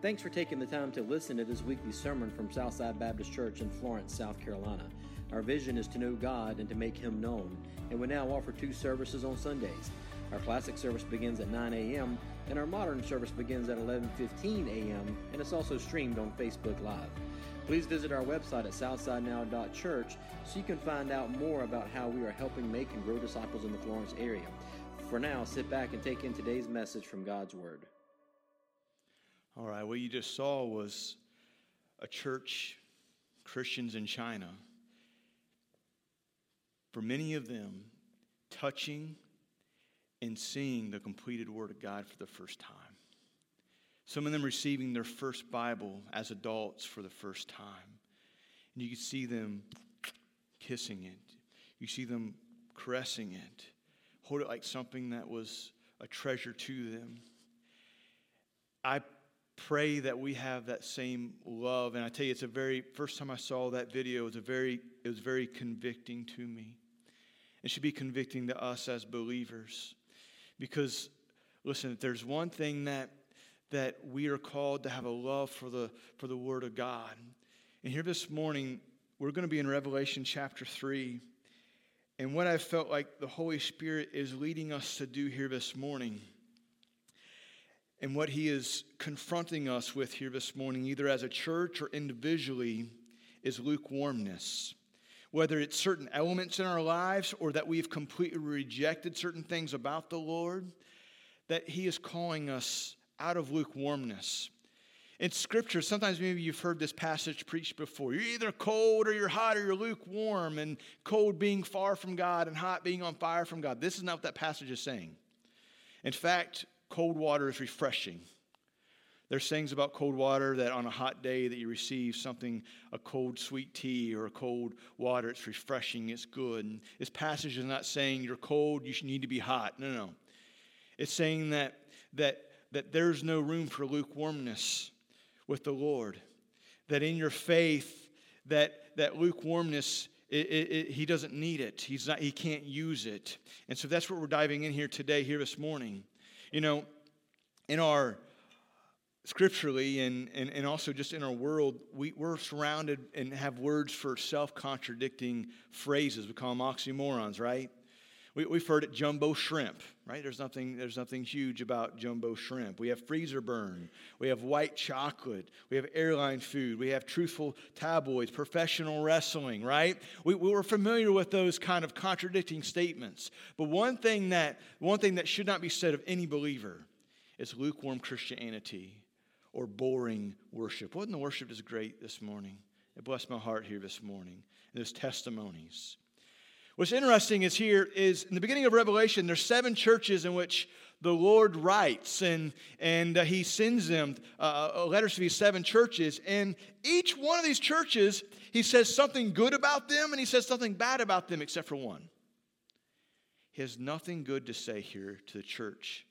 Thanks for taking the time to listen to this weekly sermon from Southside Baptist Church in Florence, South Carolina. Our vision is to know God and to make Him known, and we now offer 2 services on Sundays. Our classic service begins at 9 a.m., and our modern service begins at 11:15 a.m., and it's also streamed on Facebook Live. Please visit our website at southsidenow.church so you can find out more about how we are helping make and grow disciples in the Florence area. For now, sit back and take in today's message from God's Word. All right, what you just saw was a church, Christians in China. For many of them, touching and seeing the completed Word of God for the first time. Some of them receiving their first Bible as adults for the first time. And you can see them kissing it. You see them caressing it. Hold it like something that was a treasure to them. I pray that we have that same love. And I tell you, first time I saw that video, it was very convicting to me. It should be convicting to us as believers. Because, listen, if there's one thing that we are called to have a love for the Word of God. And here this morning, we're going to be in Revelation chapter 3. And what I felt like the Holy Spirit is leading us to do here this morning, and what He is confronting us with here this morning, either as a church or individually, is lukewarmness. Whether it's certain elements in our lives or that we've completely rejected certain things about the Lord, that He is calling us out of lukewarmness. In Scripture, sometimes maybe you've heard this passage preached before. You're either cold or you're hot or you're lukewarm, and cold being far from God and hot being on fire from God. This is not what that passage is saying. In fact, cold water is refreshing. There's things about cold water that on a hot day that you receive something, a cold sweet tea or a cold water, it's refreshing, it's good. And this passage is not saying you're cold, you need to be hot. No. It's saying that there's no room for lukewarmness with the Lord. That in your faith, that lukewarmness, He doesn't need it. He can't use it. And so that's what we're diving in here today, here this morning. You know, in our scripturally and also just in our world, we're surrounded and have words for self-contradicting phrases. We call them oxymorons, right? We've heard it jumbo shrimp, right? There's nothing huge about jumbo shrimp. We have freezer burn. We have white chocolate. We have airline food. We have truthful tabloids, professional wrestling, right? We're familiar with those kind of contradicting statements. But one thing that should not be said of any believer is lukewarm Christianity or boring worship. Wasn't the worship is great this morning? It blessed my heart here this morning. And those testimonies. What's interesting is in the beginning of Revelation, there's 7 churches in which the Lord writes, and He sends them letters to these 7 churches. And each one of these churches, He says something good about them, and He says something bad about them, except for one. He has nothing good to say here to the church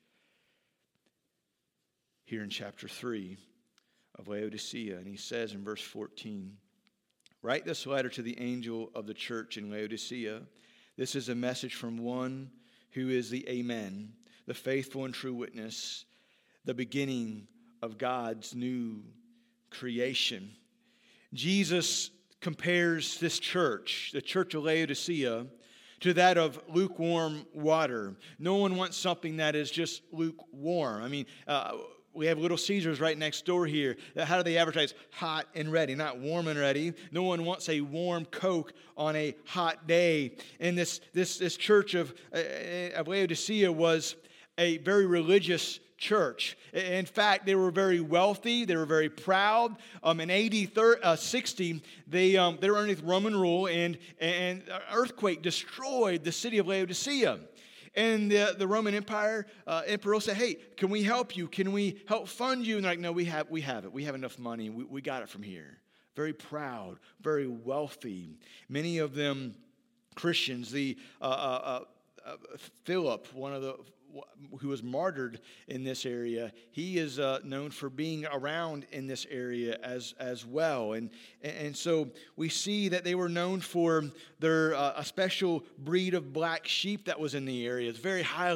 here in chapter 3 of Laodicea. And He says in verse 14, "Write this letter to the angel of the church in Laodicea. This is a message from one who is the Amen, the faithful and true witness, the beginning of God's new creation." Jesus compares this church, the church of Laodicea, to that of lukewarm water. No one wants something that is just lukewarm. I mean, we have Little Caesars right next door here. How do they advertise? Hot and ready, not warm and ready. No one wants a warm Coke on a hot day. And this church of Laodicea was a very religious church. In fact, they were very wealthy. They were very proud. In AD 60, they were underneath Roman rule, and an earthquake destroyed the city of Laodicea. And the Roman Empire emperor said, "Hey, can we help you? Can we help fund you?" And they're like, "No, we have it. We have enough money. We got it from here." Very proud, very wealthy. Many of them Christians. Philip, who was martyred in this area, he is known for being around in this area as well. And so we see that they were known for their a special breed of black sheep that was in the area. It's very highly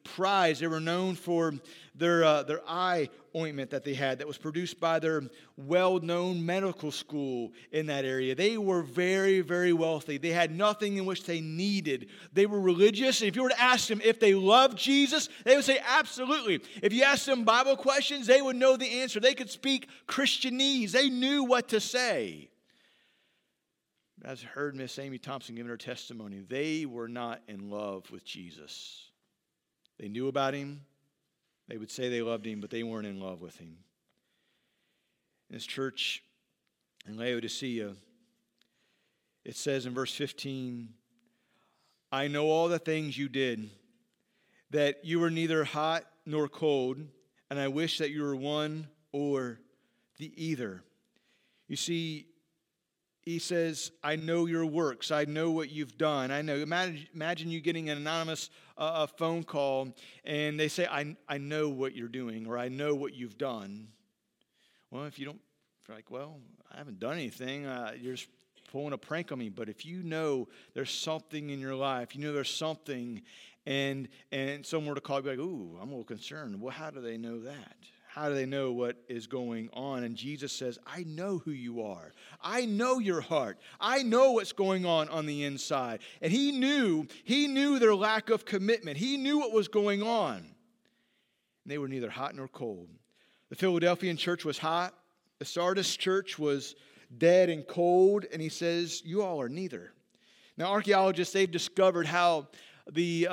prized. They were known for their eye ointment that they had that was produced by their well-known medical school in that area. They were very, very wealthy. They had nothing in which they needed. They were religious, and if you were to ask them if they loved Jesus, they would say absolutely. If you asked them Bible questions, they would know the answer. They could speak Christianese. They knew what to say. As I heard Miss Amy Thompson give her testimony, they were not in love with Jesus. They knew about him. They would say they loved him, but they weren't in love with him. In this church in Laodicea, it says in verse 15, I know all the things you did, that you were neither hot nor cold, and I wish that you were one or the either. You see, he says, I know your works. I know what you've done. I know. Imagine you getting an anonymous phone call, and they say, I know what you're doing, or I know what you've done. Well, if you're like, well, I haven't done anything. You're just pulling a prank on me. But if you know there's something in your life, you know there's something, and someone were to call you, be like, ooh, I'm a little concerned. Well, how do they know that? How do they know what is going on? And Jesus says, I know who you are. I know your heart. I know what's going on the inside. And he knew their lack of commitment. He knew what was going on. And they were neither hot nor cold. The Philadelphian church was hot. The Sardis church was dead and cold. And he says, you all are neither. Now, archaeologists, they've discovered how the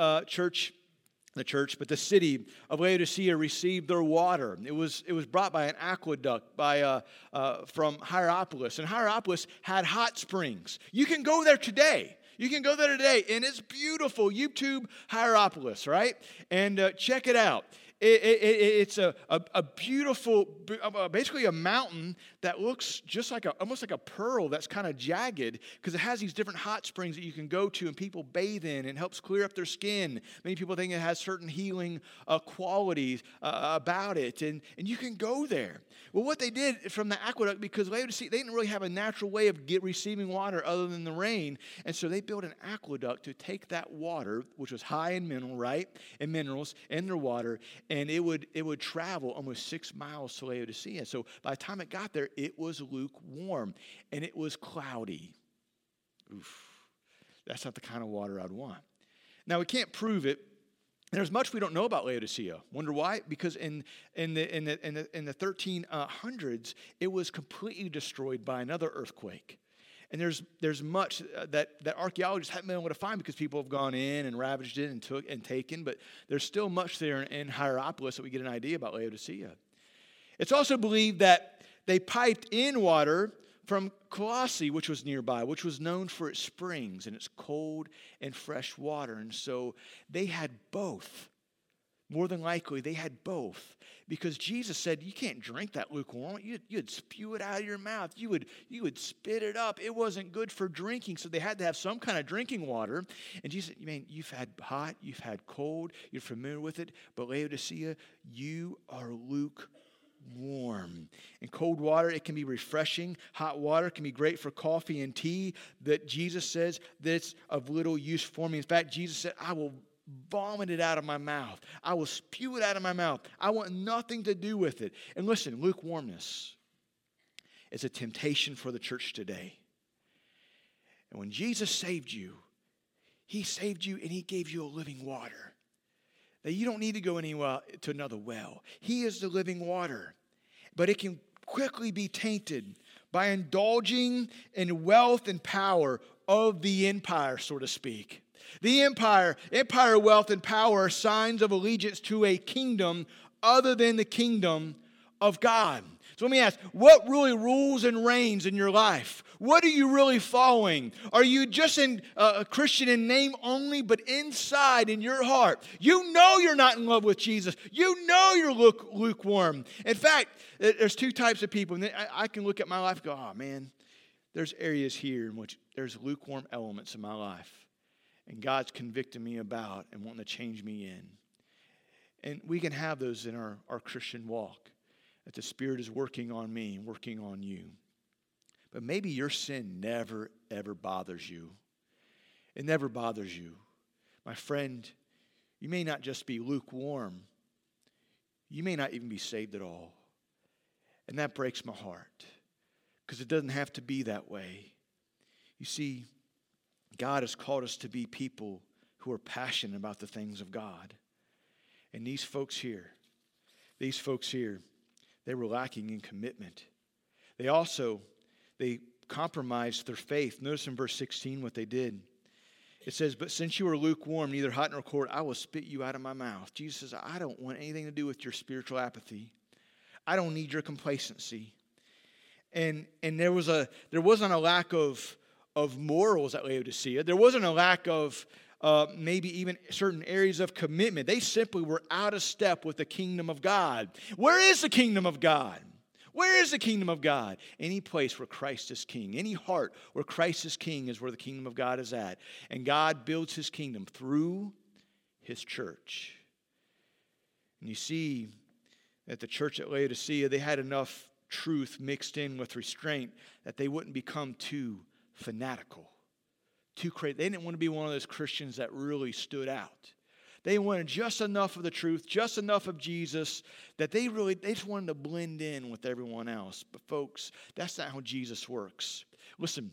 city of Laodicea received their water. It was brought by an aqueduct from Hierapolis. And Hierapolis had hot springs. You can go there today. And it's beautiful. YouTube Hierapolis, right? And check it out. It's a beautiful, basically a mountain that looks just like almost like a pearl that's kind of jagged, because it has these different hot springs that you can go to and people bathe in, and helps clear up their skin. Many people think it has certain healing qualities about it, and you can go there. Well, what they did from the aqueduct, because Laodicea, they didn't really have a natural way of receiving water other than the rain, and so they built an aqueduct to take that water, which was high in minerals in their water, and it would travel almost 6 miles to Laodicea. So by the time it got there, it was lukewarm and it was cloudy. Oof, that's not the kind of water I'd want. Now, we can't prove it. There's much we don't know about Laodicea. Wonder why? Because in the 1300s, it was completely destroyed by another earthquake. And there's much that archaeologists haven't been able to find, because people have gone in and ravaged it and taken, but there's still much there in Hierapolis that we get an idea about Laodicea. It's also believed that they piped in water from Colossae, which was nearby, which was known for its springs and its cold and fresh water. And so they had both. More than likely, they had both, because Jesus said, you can't drink that lukewarm. You'd spew it out of your mouth. You would spit it up. It wasn't good for drinking, so they had to have some kind of drinking water. And Jesus said, man, you've had hot, you've had cold, you're familiar with it, but Laodicea, you are lukewarm. And cold water, it can be refreshing. Hot water can be great for coffee and tea, that Jesus says that it's of little use for me. In fact, Jesus said, I will vomit it out of my mouth. I will spew it out of my mouth. I want nothing to do with it. And listen, lukewarmness is a temptation for the church today. And when Jesus saved you, he saved you and he gave you a living water. That you don't need to go anywhere to another well. He is the living water. But it can quickly be tainted by indulging in wealth and power of the empire, so to speak. The empire, wealth, and power are signs of allegiance to a kingdom other than the kingdom of God. So let me ask, what really rules and reigns in your life? What are you really following? Are you just a Christian in name only, but inside in your heart, you know you're not in love with Jesus. You know you're lukewarm. In fact, there's two types of people. And I can look at my life and go, oh man, there's areas here in which there's lukewarm elements in my life. And God's convicting me about and wanting to change me in. And we can have those in our Christian walk, that the Spirit is working on me and working on you. But maybe your sin never, ever bothers you. It never bothers you. My friend, You may not just be lukewarm. You may not even be saved at all. And that breaks my heart, because it doesn't have to be that way. You see, God has called us to be people who are passionate about the things of God. And these folks here, they were lacking in commitment. They compromised their faith. Notice in verse 16 what they did. It says, but since you are lukewarm, neither hot nor cold, I will spit you out of my mouth. Jesus says, I don't want anything to do with your spiritual apathy. I don't need your complacency. And there wasn't a lack of morals at Laodicea. There wasn't a lack of maybe even certain areas of commitment. They simply were out of step with the kingdom of God. Where is the kingdom of God? Where is the kingdom of God? Any place where Christ is king. Any heart where Christ is king is where the kingdom of God is at. And God builds his kingdom through his church. And you see that the church at Laodicea, they had enough truth mixed in with restraint that they wouldn't become too fanatical, too crazy. They didn't want to be one of those Christians that really stood out. They wanted just enough of the truth, just enough of Jesus, that they just wanted to blend in with everyone else. But folks, that's not how Jesus works. Listen,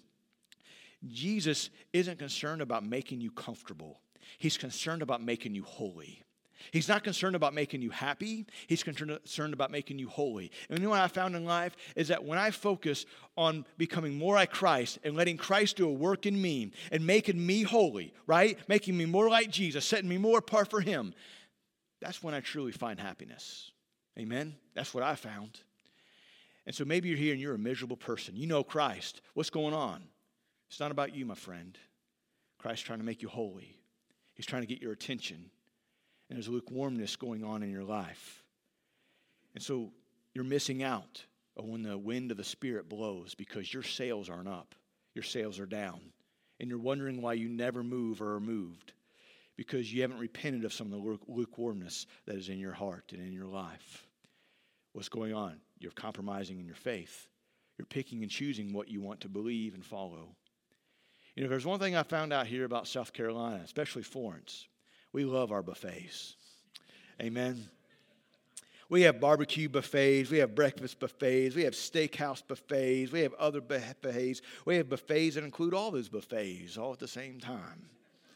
Jesus isn't concerned about making you comfortable. He's concerned about making you holy. He's not concerned about making you happy. He's concerned about making you holy. And you know what I found in life is that when I focus on becoming more like Christ and letting Christ do a work in me and making me holy, right? Making me more like Jesus, setting me more apart for him, that's when I truly find happiness. Amen? That's what I found. And so maybe you're here and you're a miserable person. You know Christ. What's going on? It's not about you, my friend. Christ's trying to make you holy. He's trying to get your attention. And there's lukewarmness going on in your life. And so you're missing out when the wind of the Spirit blows because your sails aren't up. Your sails are down. And you're wondering why you never move or are moved because you haven't repented of some of the lukewarmness that is in your heart and in your life. What's going on? You're compromising in your faith. You're picking and choosing what you want to believe and follow. You know, there's one thing I found out here about South Carolina, especially Florence. We love our buffets. Amen. We have barbecue buffets. We have breakfast buffets. We have steakhouse buffets. We have other buffets. We have buffets that include all those buffets all at the same time.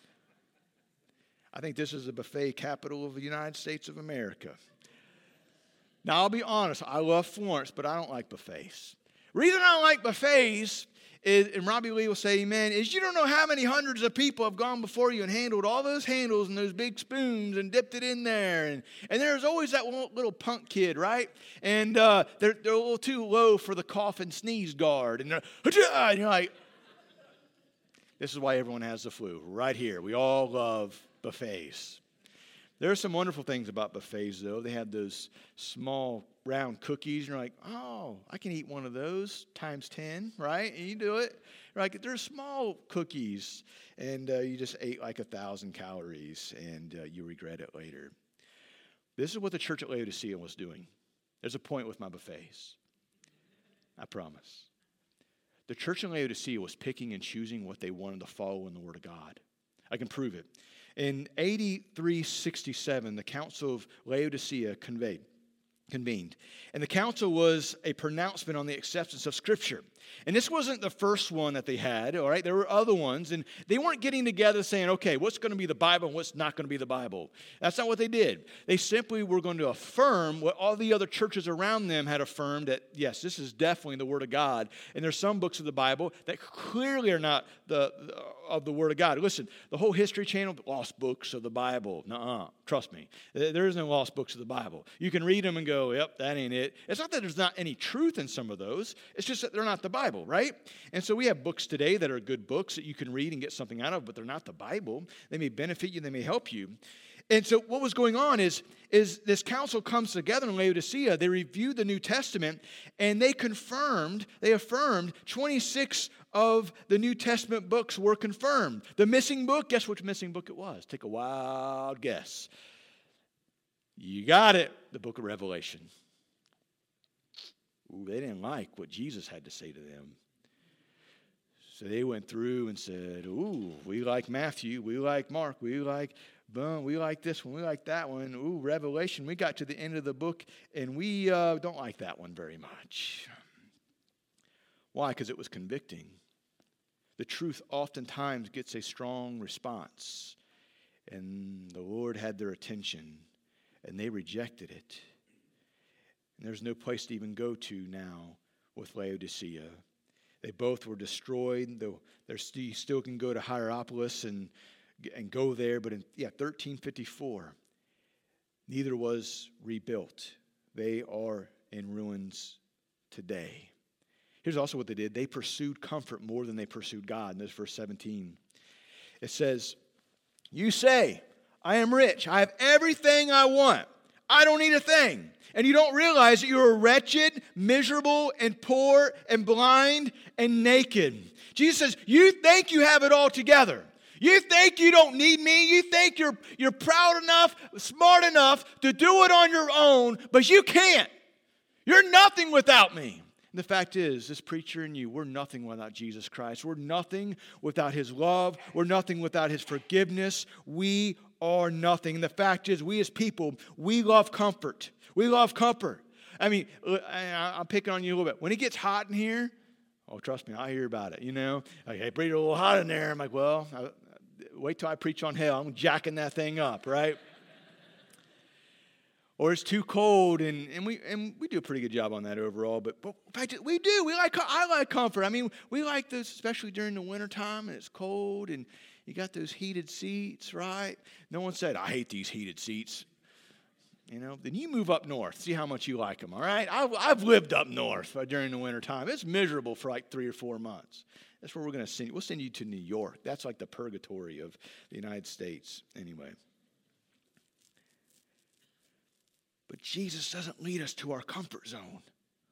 I think this is the buffet capital of the United States of America. Now, I'll be honest. I love Florence, but I don't like buffets. The reason I don't like buffets is, and Robbie Lee will say amen, is you don't know how many hundreds of people have gone before you and handled all those handles and those big spoons and dipped it in there. And there's always that little punk kid, right? And they're a little too low for the cough and sneeze guard. And you're like, this is why everyone has the flu, right here. We all love buffets. There are some wonderful things about buffets, though. They have those small round cookies. And you're like, oh, I can eat one of those times 10, right? And you do it. You're like, they're small cookies. And you just ate like 1,000 calories, and you regret it later. This is what the church at Laodicea was doing. There's a point with my buffets. I promise. The church in Laodicea was picking and choosing what they wanted to follow in the Word of God. I can prove it. In AD 367, the Council of Laodicea convened. And the council was a pronouncement on the acceptance of Scripture. And this wasn't the first one that they had, all right? There were other ones, and they weren't getting together saying, okay, what's going to be the Bible and what's not going to be the Bible. That's not what they did. They simply were going to affirm what all the other churches around them had affirmed, that, yes, this is definitely the Word of God. And there's some books of the Bible that clearly are not of the Word of God. Listen, the whole History Channel, lost books of the Bible. Nuh-uh. Trust me. There is no lost books of the Bible. You can read them and go, yep, that ain't it. It's not that there's not any truth in some of those. It's just that they're not the Bible, right? And so we have books today that are good books that you can read and get something out of, but they're not the Bible. They may benefit you. They may help you. And so what was going on is this council comes together in Laodicea. They reviewed the New Testament, and they affirmed 26 of the New Testament books were confirmed. The missing book, guess which missing book it was? Take a wild guess. You got it, the book of Revelation. Ooh, they didn't like what Jesus had to say to them. So they went through and said, ooh, we like Matthew, we like Mark, we like this one, we like that one. Ooh, Revelation, we got to the end of the book, and we don't like that one very much. Why? Because it was convicting. The truth oftentimes gets a strong response, and the Lord had their attention, and they rejected it. And there's no place to even go to now with Laodicea. They both were destroyed, though you still can go to Hierapolis and go there. But in 1354, neither was rebuilt. They are in ruins today. Here's also what they did. They pursued comfort more than they pursued God. And this is verse 17. It says, you say, I am rich. I have everything I want. I don't need a thing. And you don't realize that you're wretched, miserable, and poor, and blind, and naked. Jesus says, you think you have it all together. You think you don't need me. You think you're proud enough, smart enough to do it on your own, but you can't. You're nothing without me. And the fact is, this preacher and you, we're nothing without Jesus Christ. We're nothing without His love. We're nothing without His forgiveness. We are nothing. And the fact is, we as people, we love comfort. We love comfort. I mean, I'm picking on you a little bit. When it gets hot in here, oh, trust me, I hear about it, you know. Like, hey, breathe a little hot in there. I'm like, well, wait till I preach on hell. I'm jacking that thing up, right? Or it's too cold, and we do a pretty good job on that overall. But in fact, we do. I like comfort. I mean, we like this, especially during the wintertime, and it's cold, and you got those heated seats, right? No one said, I hate these heated seats. You know, then you move up north. See how much you like them, all right? I've lived up north during the wintertime. It's miserable for like 3 or 4 months. That's where we're going to send you. We'll send you to New York. That's like the purgatory of the United States anyway. But Jesus doesn't lead us to our comfort zone.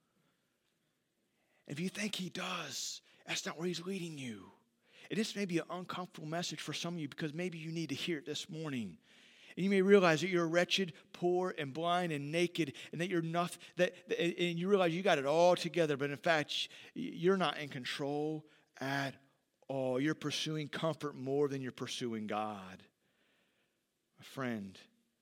If you think He does, that's not where He's leading you. And this may be an uncomfortable message for some of you because maybe you need to hear it this morning. And you may realize that you're wretched, poor, and blind, and naked, and that you're nothing. And you realize you got it all together, but in fact, you're not in control at all. You're pursuing comfort more than you're pursuing God. My friend,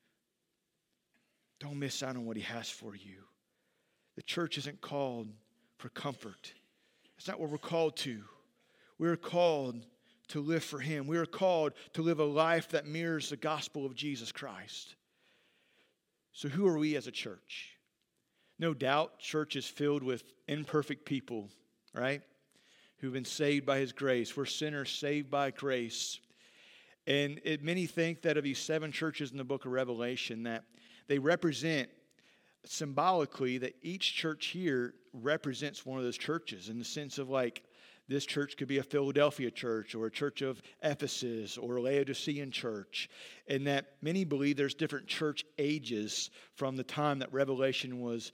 don't miss out on what He has for you. The church isn't called for comfort. It's not what we're called to. We're called to live for Him. We are called to live a life that mirrors the gospel of Jesus Christ. So who are we as a church? No doubt, church is filled with imperfect people, right? Who've been saved by His grace. We're sinners saved by grace. And many think that of these 7 churches in the book of Revelation, that they represent symbolically that each church here represents one of those churches in the sense of like, this church could be a Philadelphia church or a church of Ephesus or a Laodicean church. And that many believe there's different church ages from the time that Revelation was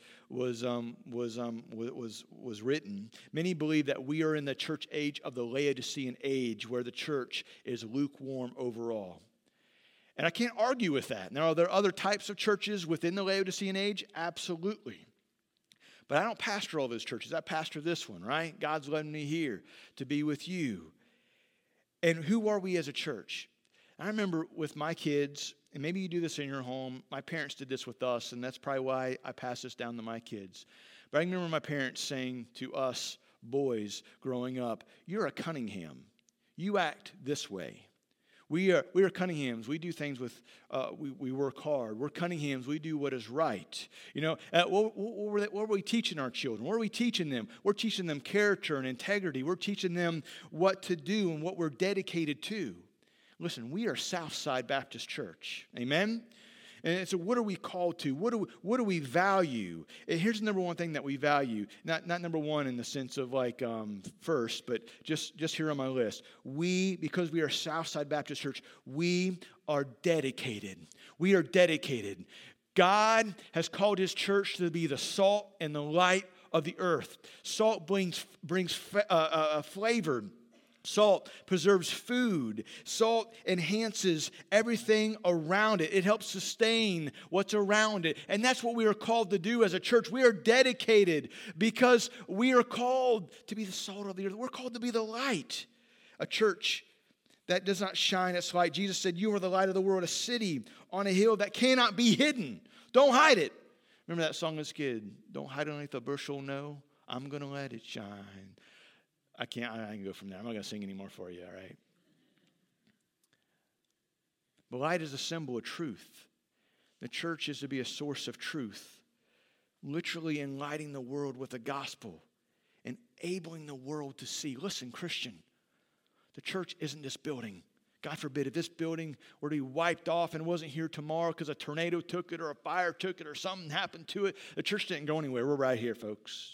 written. Many believe that we are in the church age of the Laodicean age where the church is lukewarm overall. And I can't argue with that. Now, are there other types of churches within the Laodicean age? Absolutely. But I don't pastor all those churches. I pastor this one, right? God's led me here to be with you. And who are we as a church? I remember with my kids, and maybe you do this in your home. My parents did this with us, and that's probably why I pass this down to my kids. But I remember my parents saying to us boys growing up, you're a Cunningham. You act this way. We are Cunninghams. We do things with, we work hard. We're Cunninghams. We do what is right. You know, what are we teaching our children? What are we teaching them? We're teaching them character and integrity. We're teaching them what to do and what we're dedicated to. Listen, we are Southside Baptist Church. Amen? And so what are we called to? What do we value? And here's the number one thing that we value. Not number one in the sense of like first, but just here on my list. Because we are Southside Baptist Church, we are dedicated. We are dedicated. God has called His church to be the salt and the light of the earth. Salt brings flavor Salt preserves food. Salt enhances everything around it. It helps sustain what's around it. And that's what we are called to do as a church. We are dedicated because we are called to be the salt of the earth. We're called to be the light. A church that does not shine its light. Jesus said, you are the light of the world, a city on a hill that cannot be hidden. Don't hide it. Remember that song as a kid? Don't hide it underneath a bushel, no. I'm going to let it shine. I can go from there. I'm not going to sing anymore for you, all right? But light is a symbol of truth. The church is to be a source of truth, literally enlightening the world with the gospel, enabling the world to see. Listen, Christian, the church isn't this building. God forbid, if this building were to be wiped off and wasn't here tomorrow because a tornado took it or a fire took it or something happened to it, the church didn't go anywhere. We're right here, folks.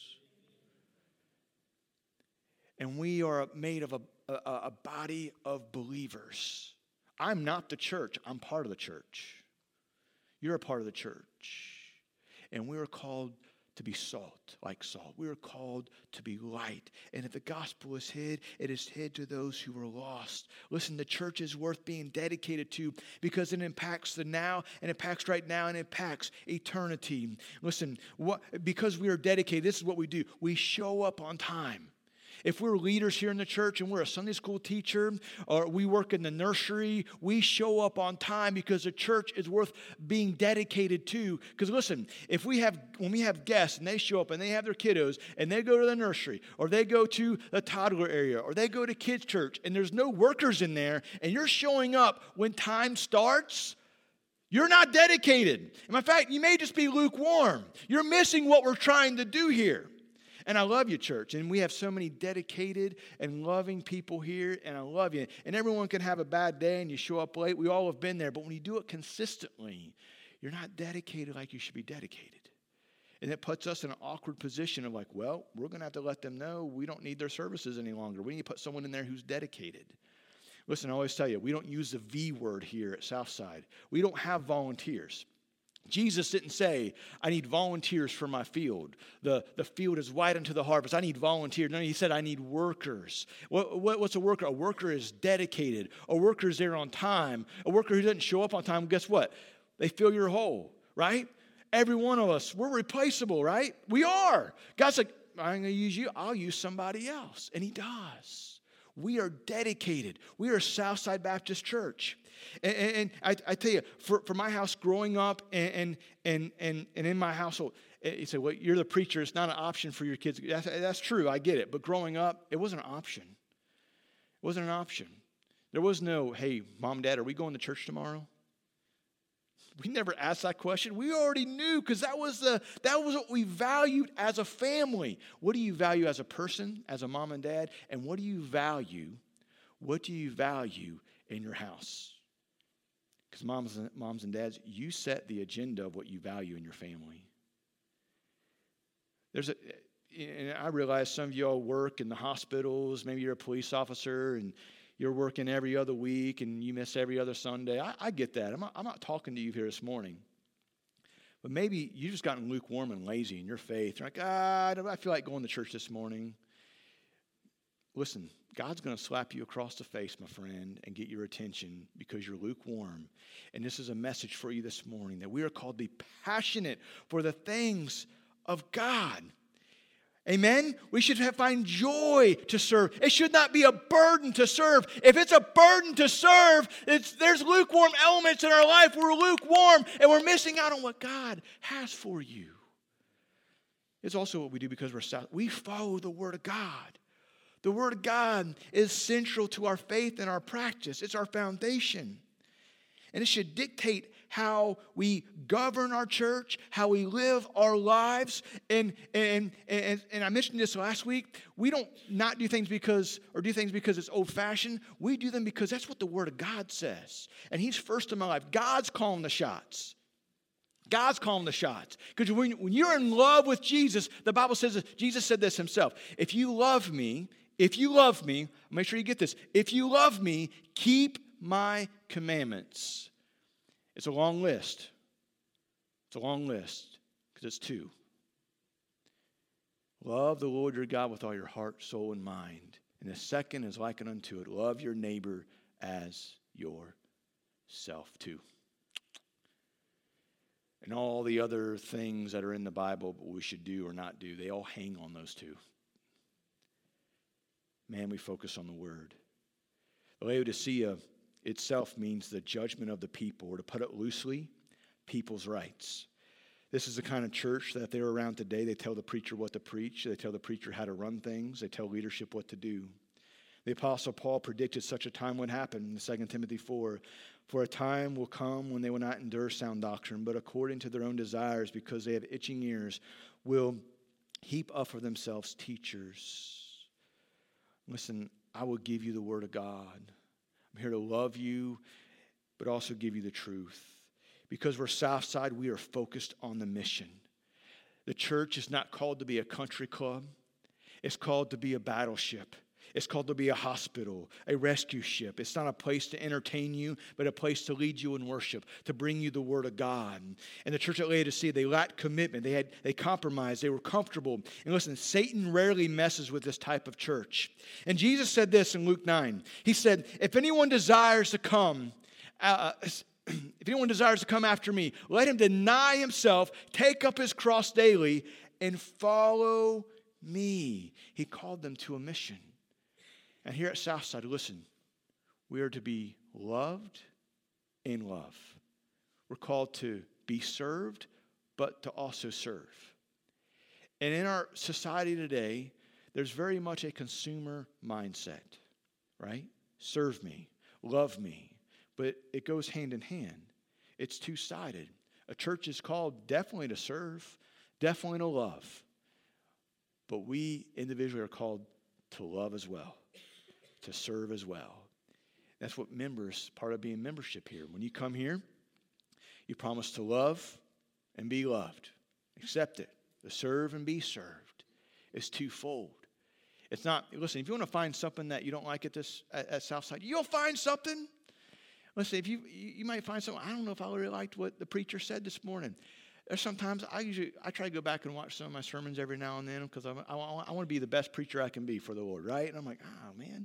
And we are made of a body of believers. I'm not the church. I'm part of the church. You're a part of the church. And we are called to be salt, like salt. We are called to be light. And if the gospel is hid, it is hid to those who are lost. Listen, the church is worth being dedicated to because it impacts the now, and impacts right now, and impacts eternity. Listen, because we are dedicated, this is what we do. We show up on time. If we're leaders here in the church and we're a Sunday school teacher or we work in the nursery, we show up on time because the church is worth being dedicated to. Because listen, when we have guests and they show up and they have their kiddos and they go to the nursery or they go to the toddler area or they go to kids' church and there's no workers in there and you're showing up when time starts, you're not dedicated. In fact, you may just be lukewarm. You're missing what we're trying to do here. And I love you, church. And we have so many dedicated and loving people here. And I love you. And everyone can have a bad day and you show up late. We all have been there. But when you do it consistently, you're not dedicated like you should be dedicated. And it puts us in an awkward position of like, well, we're going to have to let them know we don't need their services any longer. We need to put someone in there who's dedicated. Listen, I always tell you, we don't use the V word here at Southside. We don't have volunteers. Jesus didn't say, I need volunteers for my field. The field is wide unto the harvest. I need volunteers. No, he said, I need workers. What's a worker? A worker is dedicated. A worker is there on time. A worker who doesn't show up on time, guess what? They fill your hole, right? Every one of us, we're replaceable, right? We are. God's like, I'm going to use you. I'll use somebody else. And he does. We are dedicated. We are Southside Baptist Church. And I tell you, for my house growing up and in my household, you say, well, you're the preacher. It's not an option for your kids. That's true. I get it. But growing up, it wasn't an option. It wasn't an option. There was no, hey, Mom, Dad, are we going to church tomorrow? We never asked that question. We already knew because that was what we valued as a family. What do you value as a person, as a mom and dad? And what do you value? What do you value in your house? Because moms and dads, you set the agenda of what you value in your family. And I realize some of y'all work in the hospitals. Maybe you're a police officer and you're working every other week and you miss every other Sunday. I get that. I'm not talking to you here this morning. But maybe you've just gotten lukewarm and lazy in your faith. You're like, I feel like going to church this morning. Listen, God's going to slap you across the face, my friend, and get your attention because you're lukewarm. And this is a message for you this morning that we are called to be passionate for the things of God. Amen? We should find joy to serve. It should not be a burden to serve. If it's a burden to serve, there's lukewarm elements in our life. We're lukewarm and we're missing out on what God has for you. It's also what we do because we follow the Word of God. The Word of God is central to our faith and our practice. It's our foundation. And it should dictate how we govern our church, how we live our lives. And I mentioned this last week. We don't not do things because it's old-fashioned. We do them because that's what the Word of God says. And He's first in my life. God's calling the shots. God's calling the shots. Because when you're in love with Jesus, the Bible says, Jesus said this himself. If you love me, make sure you get this. If you love me, keep my commandments. It's a long list. It's a long list because it's 2. Love the Lord your God with all your heart, soul, and mind. And the second is likened unto it. Love your neighbor as yourself too. And all the other things that are in the Bible what we should do or not do, they all hang on those two. Man, we focus on the word. Laodicea itself means the judgment of the people, or to put it loosely, people's rights. This is the kind of church that they're around today. They tell the preacher what to preach. They tell the preacher how to run things. They tell leadership what to do. The Apostle Paul predicted such a time would happen in 2 Timothy 4. For a time will come when they will not endure sound doctrine, but according to their own desires, because they have itching ears, will heap up for themselves teachers. Listen, I will give you the word of God. I'm here to love you, but also give you the truth. Because we're Southside, we are focused on the mission. The church is not called to be a country club. It's called to be a battleship. It's called to be a hospital, a rescue ship. It's not a place to entertain you, but a place to lead you in worship, to bring you the word of God. And the church at Laodicea, they lacked commitment. They compromised. They were comfortable. And listen, Satan rarely messes with this type of church. And Jesus said this in Luke 9. He said, if anyone desires to come after me, let him deny himself, take up his cross daily, and follow me. He called them to a mission. And here at Southside, listen, we are to be loved in love. We're called to be served, but to also serve. And in our society today, there's very much a consumer mindset, right? Serve me, love me. But it goes hand in hand. It's two-sided. A church is called definitely to serve, definitely to love. But we individually are called to love as well, to serve as well. That's what part of being membership here. When you come here, you promise to love and be loved. Accept it. To serve and be served. It's twofold. It's not, listen, if you want to find something that you don't like at Southside, you'll find something. Listen, if you might find something, I don't know if I really liked what the preacher said this morning. There's sometimes I try to go back and watch some of my sermons every now and then because I want to be the best preacher I can be for the Lord, right? And I'm like, oh man,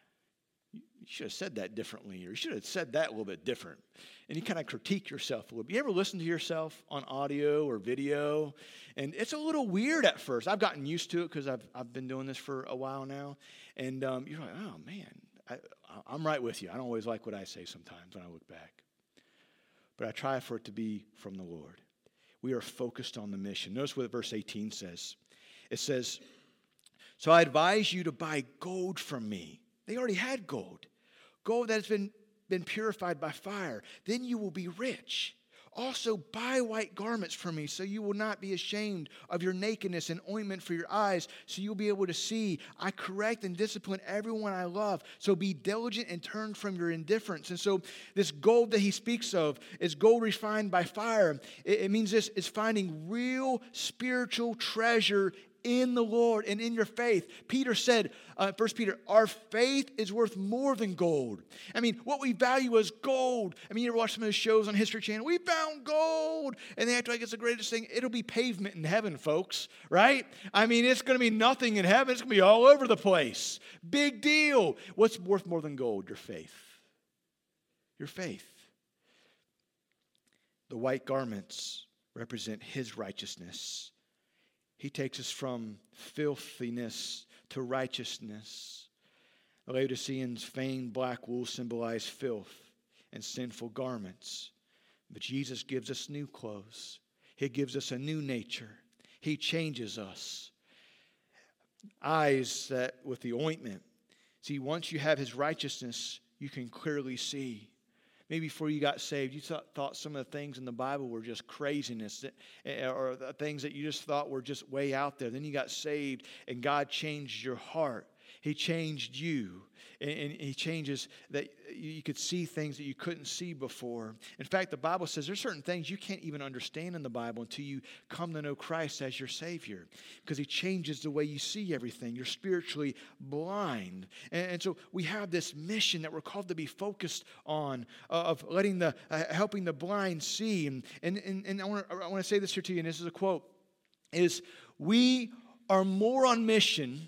you should have said that differently, or you should have said that a little bit different. And you kind of critique yourself a little bit. You ever listen to yourself on audio or video? And it's a little weird at first. I've gotten used to it because I've been doing this for a while now. And you're like, oh man, I'm right with you. I don't always like what I say sometimes when I look back. But I try for it to be from the Lord. We are focused on the mission. Notice what verse 18 says. It says, so I advise you to buy gold from me. They already had gold. Gold that has been purified by fire. Then you will be rich. Also buy white garments from me so you will not be ashamed of your nakedness, and ointment for your eyes so you'll be able to see. I correct and discipline everyone I love. So be diligent and turn from your indifference. And so this gold that he speaks of is gold refined by fire. It means this is finding real spiritual treasure in the Lord and in your faith. Peter said, 1 Peter, our faith is worth more than gold. I mean, what we value is gold. I mean, you ever watch some of those shows on History Channel? We found gold. And they act like it's the greatest thing. It'll be pavement in heaven, folks, right? I mean, it's going to be nothing in heaven. It's going to be all over the place. Big deal. What's worth more than gold? Your faith. Your faith. The white garments represent his righteousness. He takes us from filthiness to righteousness. The Laodiceans' feigned black wool symbolized filth and sinful garments. But Jesus gives us new clothes. He gives us a new nature. He changes us. Eyes that with the ointment. See, once you have his righteousness, you can clearly see. Maybe before you got saved, you thought some of the things in the Bible were just craziness, or the things that you just thought were just way out there. Then you got saved, and God changed your heart. He changed you, and he changes that you could see things that you couldn't see before. In fact, the Bible says there's certain things you can't even understand in the Bible until you come to know Christ as your Savior, because he changes the way you see everything. You're spiritually blind. And so we have this mission that we're called to be focused on, of letting helping the blind see. And I want to say this here to you, and this is a quote, is we are more on mission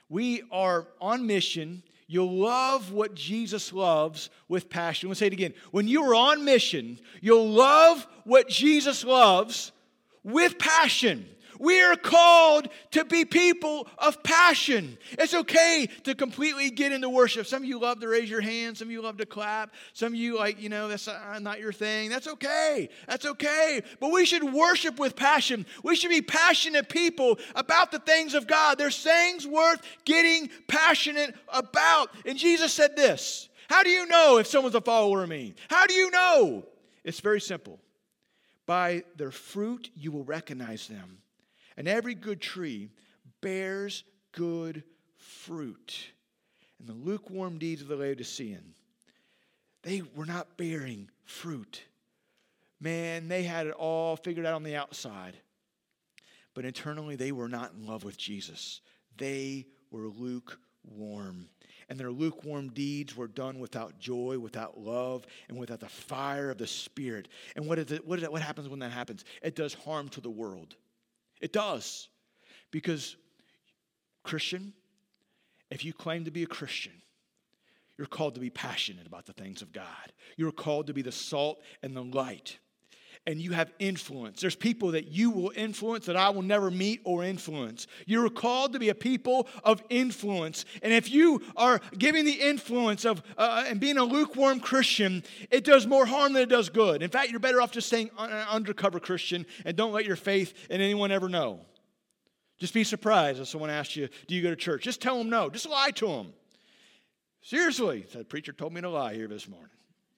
We are on mission. You'll love what Jesus loves with passion. We'll say it again. When you are on mission, you'll love what Jesus loves with passion. We are called to be people of passion. It's okay to completely get into worship. Some of you love to raise your hands. Some of you love to clap. Some of you that's not your thing. That's okay. That's okay. But we should worship with passion. We should be passionate people about the things of God. There's things worth getting passionate about. And Jesus said this. How do you know if someone's a follower of me? How do you know? It's very simple. By their fruit, you will recognize them. And every good tree bears good fruit. And the lukewarm deeds of the Laodicean, they were not bearing fruit. Man, they had it all figured out on the outside. But internally, they were not in love with Jesus. They were lukewarm. And their lukewarm deeds were done without joy, without love, and without the fire of the Spirit. And what happens when that happens? It does harm to the world. It does. Because, Christian, if you claim to be a Christian, you're called to be passionate about the things of God. You're called to be the salt and the light. And you have influence. There's people that you will influence that I will never meet or influence. You're called to be a people of influence. And if you are giving the influence of and being a lukewarm Christian, it does more harm than it does good. In fact, you're better off just staying an undercover Christian and don't let your faith in anyone ever know. Just be surprised if someone asks you, do you go to church? Just tell them no. Just lie to them. Seriously, that preacher told me to lie here this morning.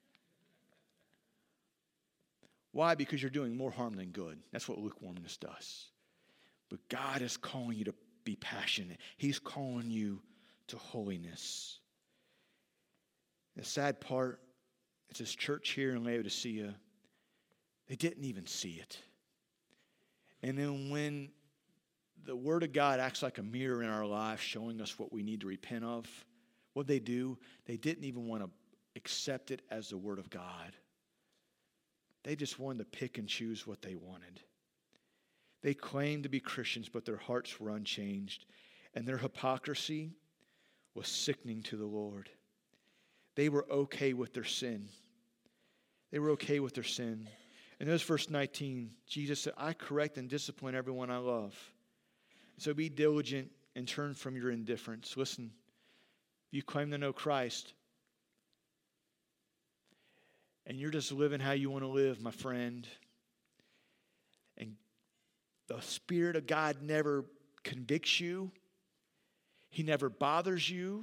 Why? Because you're doing more harm than good. That's what lukewarmness does. But God is calling you to be passionate. He's calling you to holiness. The sad part, it's this church here in Laodicea, they didn't even see it. And then when the Word of God acts like a mirror in our life, showing us what we need to repent of, what they do, they didn't even want to accept it as the Word of God. They just wanted to pick and choose what they wanted. They claimed to be Christians, but their hearts were unchanged. And their hypocrisy was sickening to the Lord. They were okay with their sin. They were okay with their sin. And notice verse 19, Jesus said, I correct and discipline everyone I love. So be diligent and turn from your indifference. Listen, if you claim to know Christ, and you're just living how you want to live, my friend, and the Spirit of God never convicts you, He never bothers you,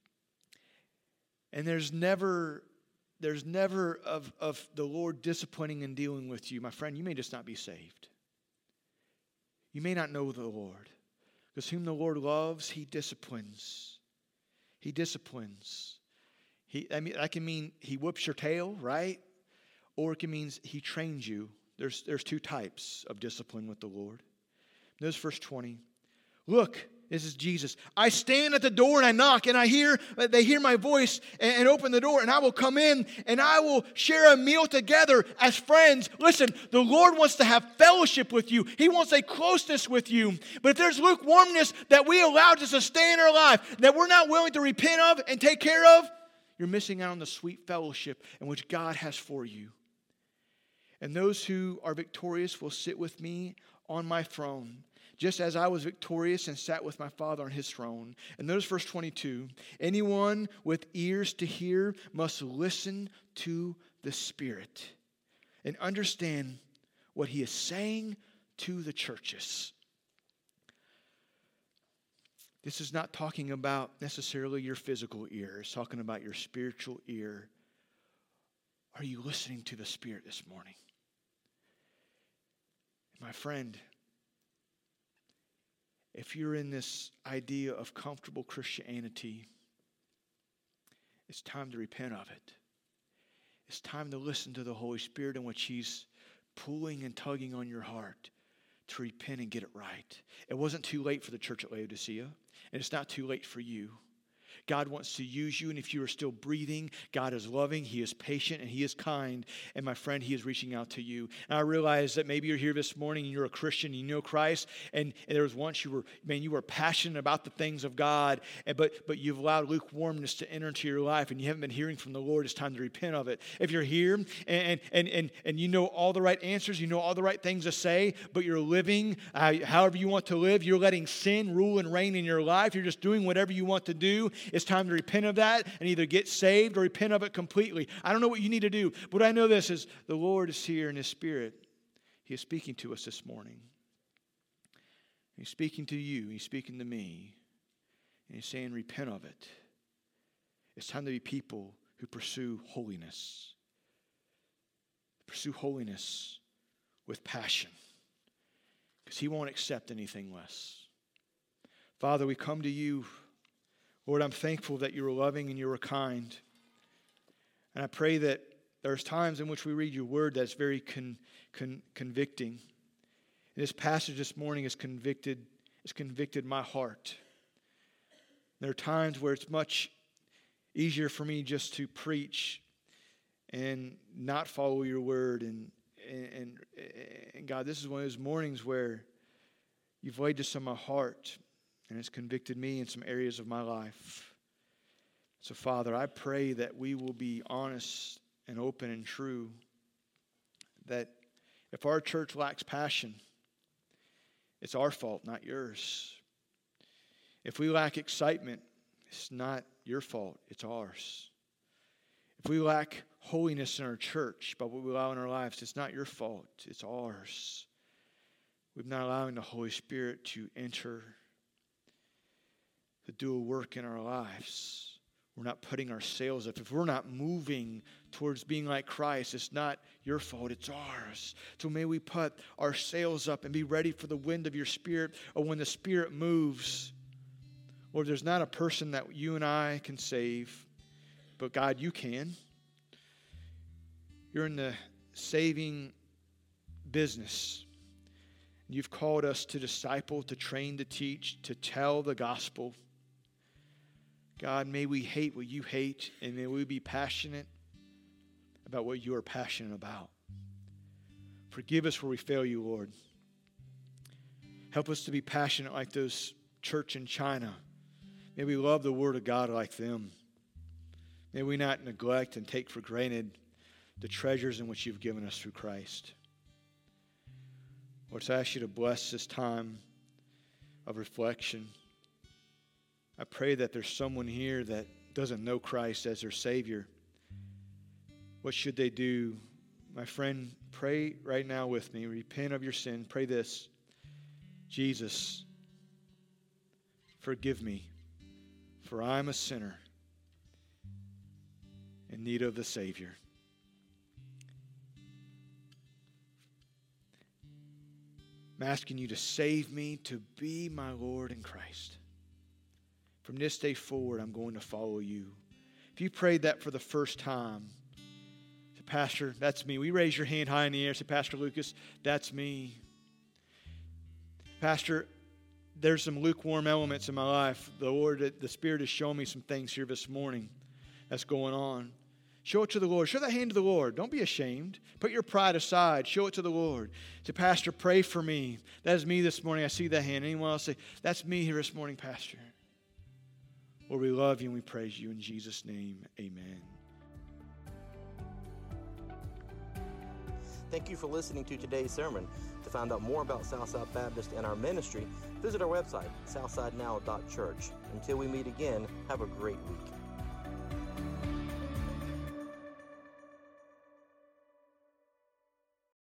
and there's never of the Lord disciplining and dealing with you, my friend, you may just not be saved. You may not know the Lord. Because whom the Lord loves, He disciplines. He disciplines. That can mean He whips your tail, right? Or it can mean He trains you. There's two types of discipline with the Lord. Notice verse 20. Look, this is Jesus. I stand at the door and I knock, and they hear my voice and open the door, and I will come in and I will share a meal together as friends. Listen, the Lord wants to have fellowship with you. He wants a closeness with you. But if there's lukewarmness that we allow to sustain in our life, that we're not willing to repent of and take care of, you're missing out on the sweet fellowship in which God has for you. And those who are victorious will sit with me on my throne, just as I was victorious and sat with my Father on His throne. And notice verse 22. Anyone with ears to hear must listen to the Spirit and understand what He is saying to the churches. This is not talking about necessarily your physical ear. It's talking about your spiritual ear. Are you listening to the Spirit this morning? My friend, if you're in this idea of comfortable Christianity, it's time to repent of it. It's time to listen to the Holy Spirit in which He's pulling and tugging on your heart to repent and get it right. It wasn't too late for the church at Laodicea, and it's not too late for you. God wants to use you, and if you are still breathing, God is loving, He is patient, and He is kind. And my friend, He is reaching out to you. And I realize that maybe you're here this morning and you're a Christian, and you know Christ, and there was once you were passionate about the things of God, but you've allowed lukewarmness to enter into your life, and you haven't been hearing from the Lord. It's time to repent of it. If you're here and you know all the right answers, you know all the right things to say, but you're living however you want to live, you're letting sin rule and reign in your life, you're just doing whatever you want to do, it's time to repent of that and either get saved or repent of it completely. I don't know what you need to do, but I know this is the Lord is here in His Spirit. He is speaking to us this morning. He's speaking to you. He's speaking to me. And He's saying, repent of it. It's time to be people who pursue holiness. Pursue holiness with passion. Because He won't accept anything less. Father, we come to You. Lord, I'm thankful that You are loving and You are kind. And I pray that there's times in which we read Your word that's very convicting. And this passage this morning has convicted my heart. There are times where it's much easier for me just to preach and not follow Your word. And God, this is one of those mornings where You've laid this on my heart, and it's convicted me in some areas of my life. So, Father, I pray that we will be honest and open and true, that if our church lacks passion, it's our fault, not Yours. If we lack excitement, it's not Your fault, it's ours. If we lack holiness in our church by what we allow in our lives, it's not Your fault, it's ours. We're not allowing the Holy Spirit to enter, to do a work in our lives. We're not putting our sails up. If we're not moving towards being like Christ, it's not Your fault, it's ours. So may we put our sails up and be ready for the wind of Your Spirit, or when the Spirit moves. Lord, there's not a person that You and I can save, but God, You can. You're in the saving business. You've called us to disciple, to train, to teach, to tell the gospel. God, may we hate what You hate, and may we be passionate about what You are passionate about. Forgive us where we fail You, Lord. Help us to be passionate like those church in China. May we love the Word of God like them. May we not neglect and take for granted the treasures in which You've given us through Christ. Lord, I ask You to bless this time of reflection. I pray that there's someone here that doesn't know Christ as their Savior. What should they do? My friend, pray right now with me. Repent of your sin. Pray this. Jesus, forgive me, for I'm a sinner in need of the Savior. I'm asking You to save me, to be my Lord in Christ. From this day forward, I'm going to follow You. If you prayed that for the first time, say, Pastor, that's me. Will you raise your hand high in the air? Say, Pastor Lucas, that's me. Pastor, there's some lukewarm elements in my life. The Spirit has shown me some things here this morning that's going on. Show it to the Lord. Show that hand to the Lord. Don't be ashamed. Put your pride aside. Show it to the Lord. Say, Pastor, pray for me. That is me this morning. I see that hand. Anyone else say, that's me here this morning, Pastor. Lord, we love You and we praise You in Jesus' name. Amen. Thank you for listening to today's sermon. To find out more about Southside Baptist and our ministry, visit our website, southsidenow.church. Until we meet again, have a great week.